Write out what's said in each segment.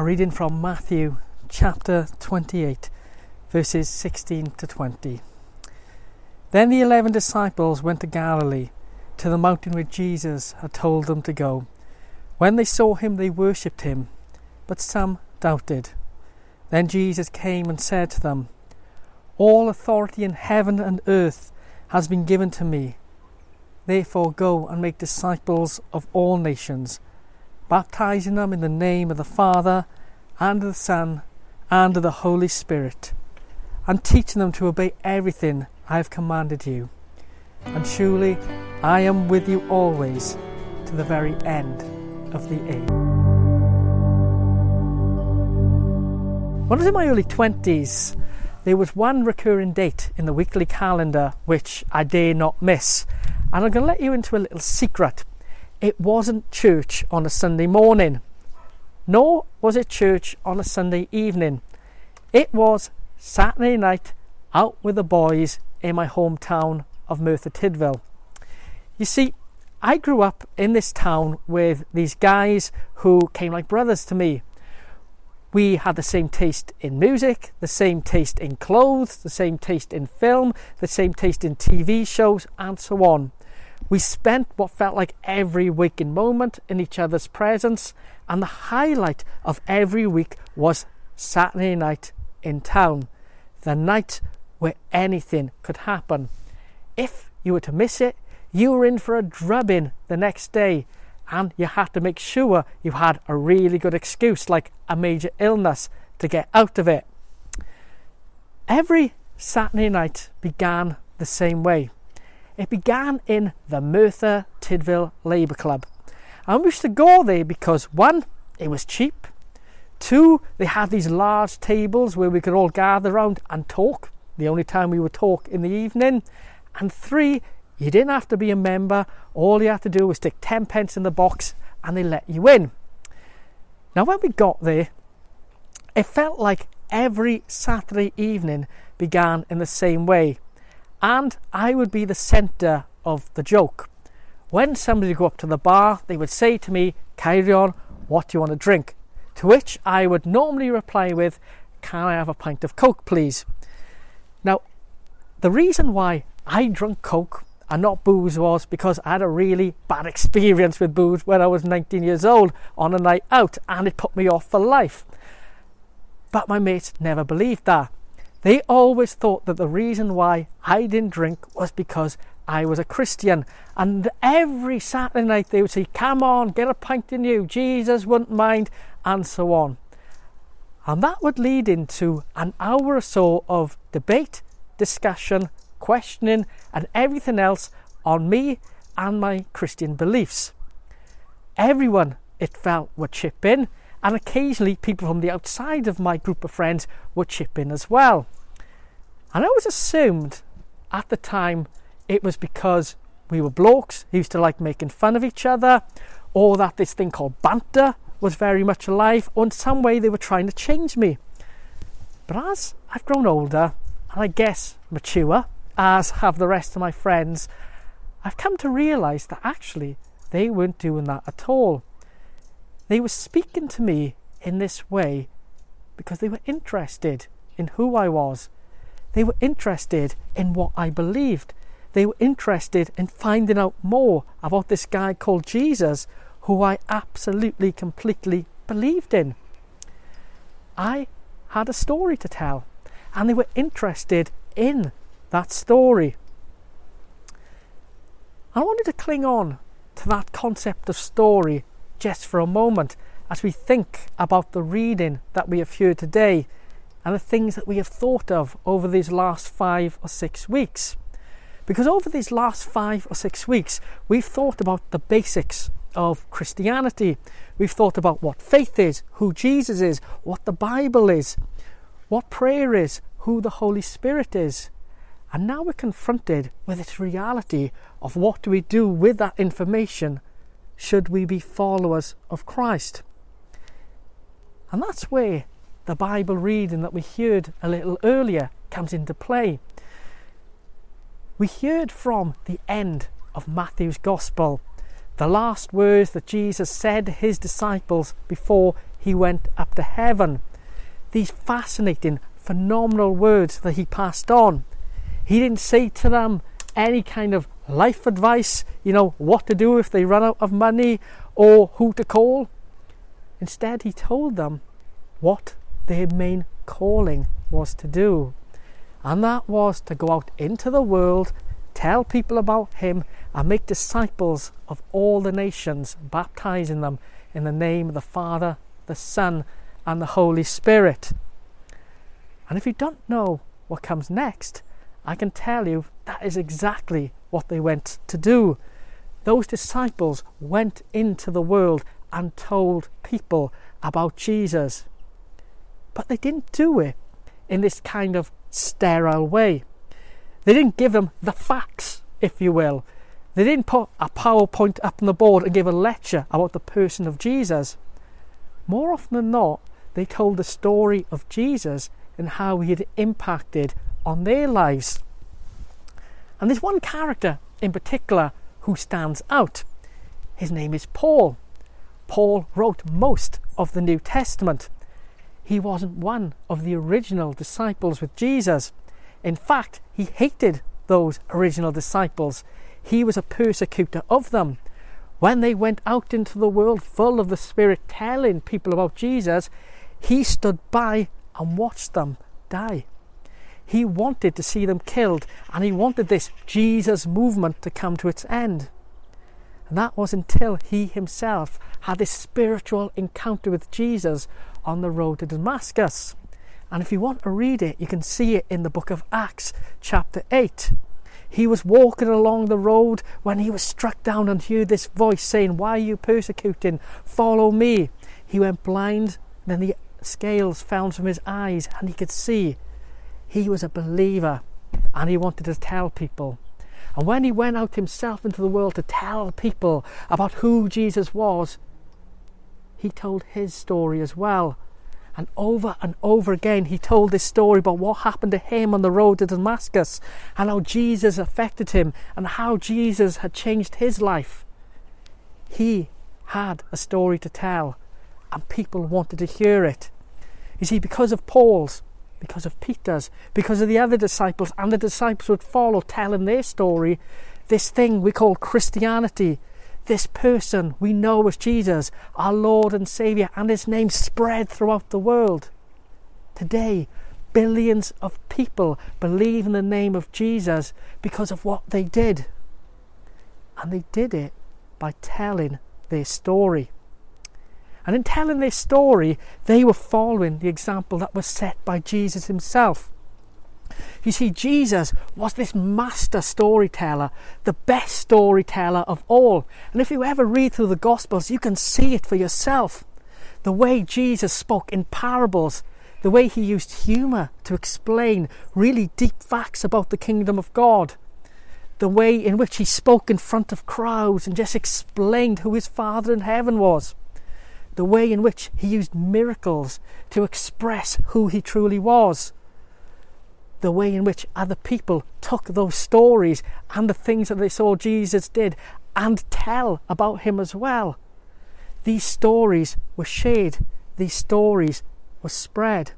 reading from Matthew chapter 28, verses 16 to 20. Then the 11 disciples went to Galilee, to the mountain where Jesus had told them to go. When they saw him, they worshipped him, but some doubted. Then Jesus came and said to them, "All authority in heaven and earth has been given to me. Therefore go and make disciples of all nations, baptizing them in the name of the Father, and of the Son, and of the Holy Spirit, and teaching them to obey everything I have commanded you. And surely I am with you always, to the very end of the age." When I was in my early 20s, there was one recurring date in the weekly calendar which I dare not miss. And I'm going to let you into a little secret. It wasn't church on a Sunday morning, nor was it church on a Sunday evening. It was Saturday night out with the boys in my hometown of Merthyr Tydfil. You see, I grew up in this town with these guys who came like brothers to me. We had the same taste in music, the same taste in clothes, the same taste in film, the same taste in TV shows, and so on. We spent what felt like every waking moment in each other's presence, and the highlight of every week was Saturday night in town, the night where anything could happen. If you were to miss it, you were in for a drubbing the next day, and you had to make sure you had a really good excuse, like a major illness, to get out of it. Every Saturday night began the same way. It began in the Merthyr Tydfil Labour Club. And we used to go there because, one, it was cheap. Two, they had these large tables where we could all gather around and talk, the only time we would talk in the evening. And three, you didn't have to be a member. All you had to do was stick 10 pence in the box and they let you in. Now when we got there, it felt like every Saturday evening began in the same way. And I would be the centre of the joke. When somebody would go up to the bar, they would say to me, "Carry on, what do you want to drink?" To which I would normally reply with, "Can I have a pint of Coke, please?" Now, the reason why I drank Coke and not booze was because I had a really bad experience with booze when I was 19 years old on a night out, and it put me off for life. But my mates never believed that. They always thought that the reason why I didn't drink was because I was a Christian. And every Saturday night they would say, "Come on, get a pint in you, Jesus wouldn't mind," and so on. And that would lead into an hour or so of debate, discussion, questioning, and everything else on me and my Christian beliefs. Everyone, it felt, would chip in, and occasionally people from the outside of my group of friends would chip in as well. And I always assumed at the time it was because we were blokes who used to like making fun of each other, or that this thing called banter was very much alive, or in some way they were trying to change me. But as I've grown older, and I guess mature, as have the rest of my friends, I've come to realise that actually they weren't doing that at all. They were speaking to me in this way because they were interested in who I was. They were interested in what I believed. They were interested in finding out more about this guy called Jesus, who I absolutely, completely believed in. I had a story to tell, and they were interested in that story. I wanted to cling on to that concept of story just for a moment as we think about the reading that we have heard today and the things that we have thought of over these last 5 or 6 weeks. Because over these last 5 or 6 weeks, we've thought about the basics of Christianity. We've thought about what faith is, who Jesus is, what the Bible is, what prayer is, who the Holy Spirit is. And now we're confronted with this reality of what do we do with that information should we be followers of Christ. And that's where the Bible reading that we heard a little earlier comes into play. We heard from the end of Matthew's Gospel the last words that Jesus said to his disciples before he went up to heaven. These fascinating, phenomenal words that he passed on. He didn't say to them any kind of life advice, what to do if they run out of money or who to call. Instead, he told them what their main calling was to do. And that was to go out into the world, tell people about him, and make disciples of all the nations, baptizing them in the name of the Father, the Son, and the Holy Spirit. And if you don't know what comes next, I can tell you that is exactly what they went to do. Those disciples went into the world and told people about Jesus. But they didn't do it in this kind of sterile way. They didn't give them the facts, if you will. They didn't put a PowerPoint up on the board and give a lecture about the person of Jesus. More often than not, they told the story of Jesus and how he had impacted on their lives. And there's one character in particular who stands out. His name is Paul. Paul wrote most of the New Testament. He wasn't one of the original disciples with Jesus. In fact, he hated those original disciples. He was a persecutor of them. When they went out into the world full of the Spirit telling people about Jesus, he stood by and watched them die. He wanted to see them killed, and he wanted this Jesus movement to come to its end. And that was until he himself had this spiritual encounter with Jesus on the road to Damascus. And if you want to read it, you can see it in the book of Acts, chapter 8. He was walking along the road when he was struck down and heard this voice saying, "Why are you persecuting? Follow me." He went blind, then the scales fell from his eyes and he could see. He was a believer and he wanted to tell people. And when he went out himself into the world to tell people about who Jesus was, he told his story as well. And over again, he told this story about what happened to him on the road to Damascus and how Jesus affected him and how Jesus had changed his life. He had a story to tell and people wanted to hear it. You see, because of Paul's, because of Peter's, because of the other disciples, and the disciples would follow telling their story, this thing we call Christianity, this person we know as Jesus, our Lord and Saviour, and his name spread throughout the world. Today, billions of people believe in the name of Jesus because of what they did. And they did it by telling their story. And in telling their story, they were following the example that was set by Jesus himself. You see, Jesus was this master storyteller, the best storyteller of all. And if you ever read through the Gospels, you can see it for yourself. The way Jesus spoke in parables, the way he used humour to explain really deep facts about the kingdom of God, the way in which he spoke in front of crowds and just explained who his Father in heaven was, the way in which he used miracles to express who he truly was, the way in which other people took those stories and the things that they saw Jesus did and tell about him as well. These stories were shared. These stories were spread.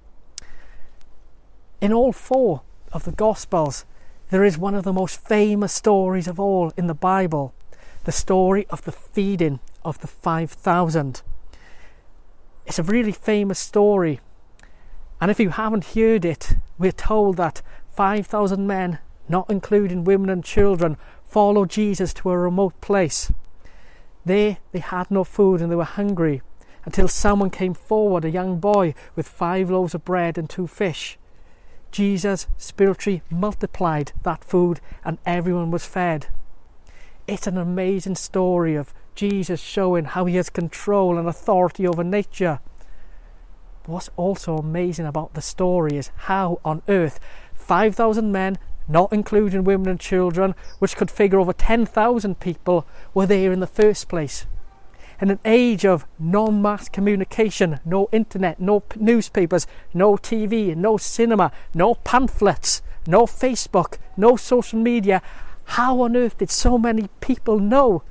In all four of the Gospels, there is one of the most famous stories of all in the Bible, the story of the feeding of the 5,000. It's a really famous story. And if you haven't heard it, we're told that 5,000 men, not including women and children, followed Jesus to a remote place. There they had no food and they were hungry until someone came forward, a young boy with 5 loaves of bread and 2 fish. Jesus spiritually multiplied that food and everyone was fed. It's an amazing story of Jesus showing how he has control and authority over nature. What's also amazing about the story is how on earth 5,000 men, not including women and children, which could figure over 10,000 people, were there in the first place. In an age of non-mass communication, no internet, no newspapers, no TV, no cinema, no pamphlets, no Facebook, no social media, how on earth did so many people know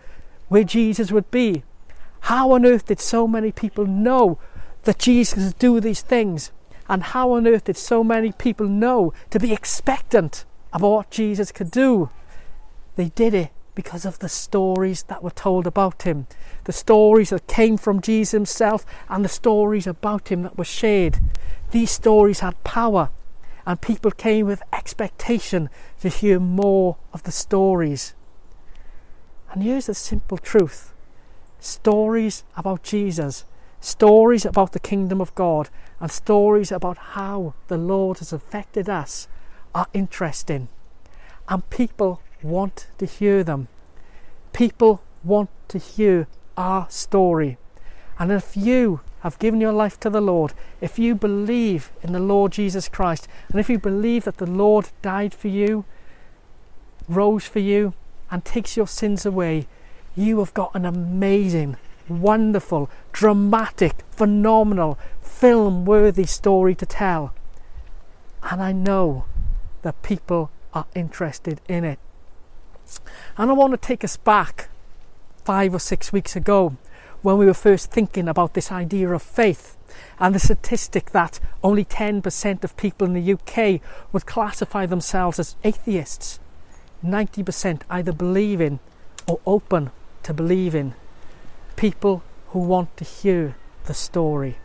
where Jesus would be. How on earth did so many people know that Jesus would do these things? And how on earth did so many people know to be expectant about what Jesus could do? They did it because of the stories that were told about him. The stories that came from Jesus himself and the stories about him that were shared. These stories had power, and people came with expectation to hear more of the stories. And here's the simple truth. Stories about Jesus, stories about the kingdom of God, and stories about how the Lord has affected us are interesting. And people want to hear them. People want to hear our story. And if you have given your life to the Lord, if you believe in the Lord Jesus Christ, and if you believe that the Lord died for you, rose for you, and takes your sins away, you have got an amazing, wonderful, dramatic, phenomenal, film-worthy story to tell. And I know that people are interested in it. And I want to take us back 5 or 6 weeks ago when we were first thinking about this idea of faith and the statistic that only 10% of people in the UK would classify themselves as atheists. 90% either believe in or open to believing. People who want to hear the story.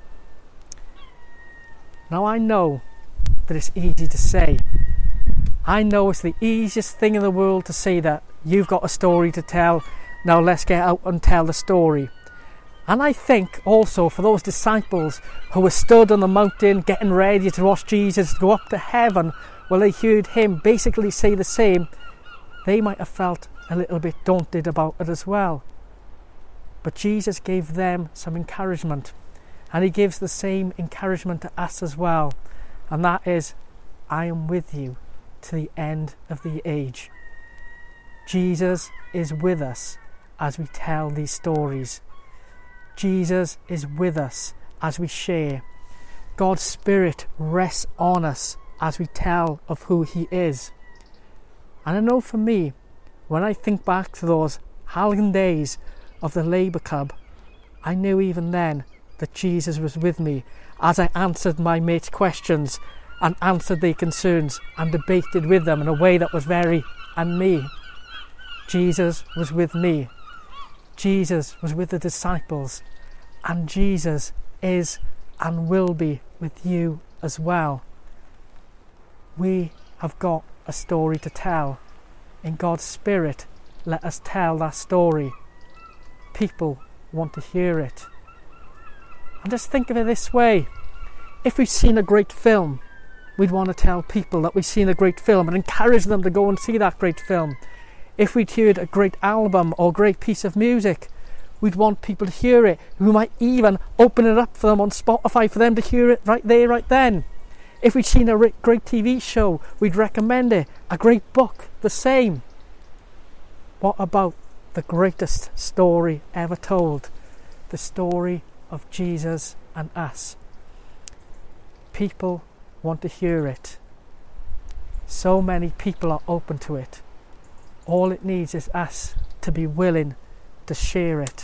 Now I know that it's easy to say. I know it's the easiest thing in the world to say that you've got a story to tell, now let's get out and tell the story. And I think also for those disciples who were stood on the mountain getting ready to watch Jesus go up to heaven, well, they heard him basically say the same, they might have felt a little bit daunted about it as well. But Jesus gave them some encouragement, and he gives the same encouragement to us as well, and that is, I am with you to the end of the age. Jesus is with us as we tell these stories. Jesus is with us as we share. God's Spirit rests on us as we tell of who he is. And I know for me, when I think back to those Halligan days of the Labour Club, I knew even then that Jesus was with me as I answered my mates' questions and answered their concerns and debated with them in a way that was very and me. Jesus was with me. Jesus was with the disciples, and Jesus is and will be with you as well. We have got a story to tell. In God's Spirit, let us tell that story. People want to hear it. And just think of it this way. If we've seen a great film, we'd want to tell people that we've seen a great film and encourage them to go and see that great film. If we'd heard a great album or great piece of music, we'd want people to hear it. We might even open it up for them on Spotify for them to hear it right there, right then. If we'd seen a great TV show, we'd recommend it. A great book, the same. What about the greatest story ever told? The story of Jesus and us. People want to hear it. So many people are open to it. All it needs is us to be willing to share it.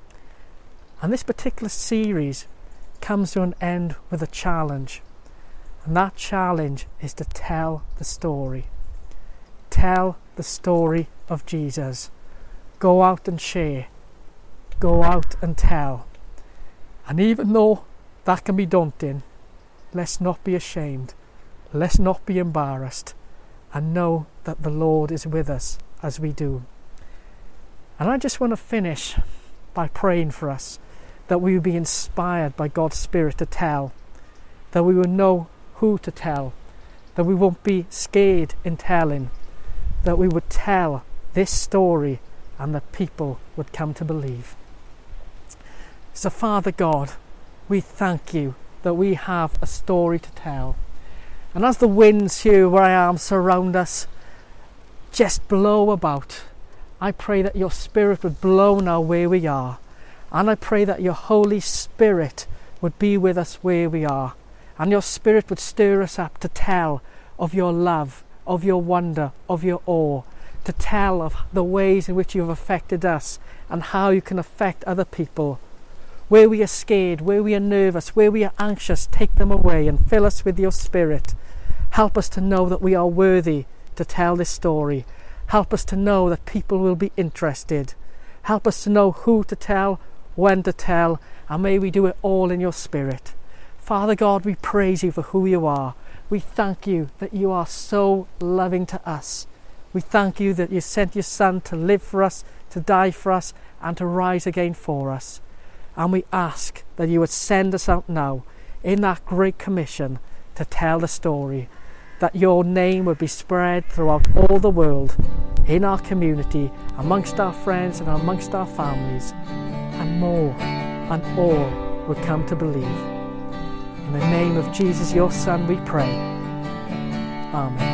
And this particular series comes to an end with a challenge. And that challenge is to tell the story. Tell the story of Jesus. Go out and share. Go out and tell. And even though that can be daunting, let's not be ashamed. Let's not be embarrassed. And know that the Lord is with us as we do. And I just want to finish by praying for us, that we will be inspired by God's Spirit to tell, that we will know who to tell, that we won't be scared in telling, that we would tell this story and that people would come to believe. So Father God, we thank you that we have a story to tell. And as the winds here where I am surround us, just blow about, I pray that your Spirit would blow now where we are. And I pray that your Holy Spirit would be with us where we are. And your Spirit would stir us up to tell of your love, of your wonder, of your awe. to tell of the ways in which you have affected us and how you can affect other people. Where we are scared, where we are nervous, where we are anxious, take them away and fill us with your Spirit. Help us to know that we are worthy to tell this story. Help us to know that people will be interested. Help us to know who to tell, when to tell, and may we do it all in your Spirit. Father God, we praise you for who you are. We thank you that you are so loving to us. We thank you that you sent your Son to live for us, to die for us, and to rise again for us. And we ask that you would send us out now in that great commission to tell the story, that your name would be spread throughout all the world, in our community, amongst our friends and amongst our families, and more and all would come to believe. In the name of Jesus, your Son, we pray. Amen.